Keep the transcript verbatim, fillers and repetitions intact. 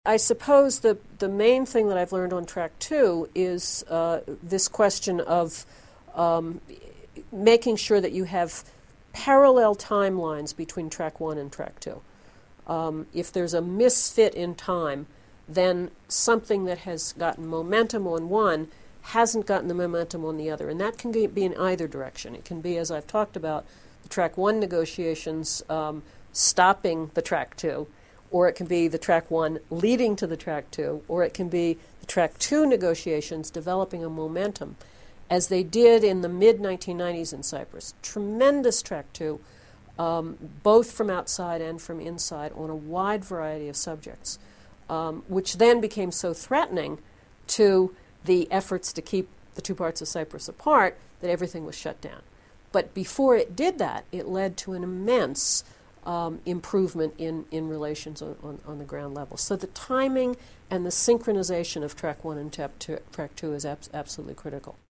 I suppose the, the main thing that I've learned on track two is uh, this question of um, making sure that you have parallel timelines between track one and track two. Um, if there's a misfit in time, then something that has gotten momentum on one hasn't gotten the momentum on the other. And that can be in either direction. It can be, as I've talked about, the track one negotiations um, stopping the track two, or it can be the track one leading to the track two, or it can be the track two negotiations developing a momentum, as they did in the mid nineteen nineties in Cyprus. Tremendous track two, um, both from outside and from inside, on a wide variety of subjects, um, which then became so threatening to the efforts to keep the two parts of Cyprus apart that everything was shut down. But before it did that, it led to an immense Um, improvement in, in relations on, on, on the ground level. So the timing and the synchronization of track one and track two, track two is ab- absolutely critical.